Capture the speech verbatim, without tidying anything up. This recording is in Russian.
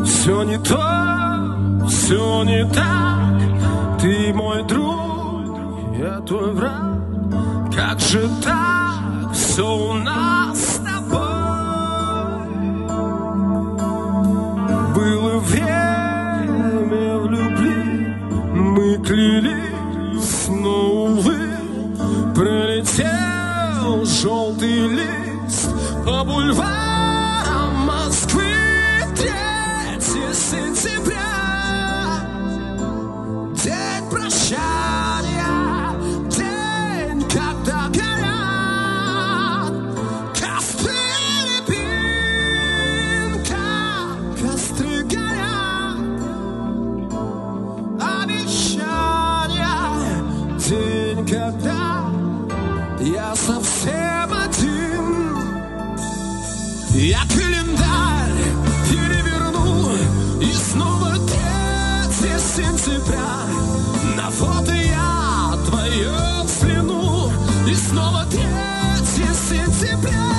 Все не то, все не так. Ты мой друг, я твой враг. Как же так, все у нас с тобой. Было время в любви, мы клялись, но, увы, пролетел желтый лист по бульварам Москвы. Третье сентября, день прощания, день, когда горят костры рябин, как костры горят обещания, день, когда я совсем один. Я календарь переверну, и снова третье сентября. На фото я твое взгляну, и снова третье сентября.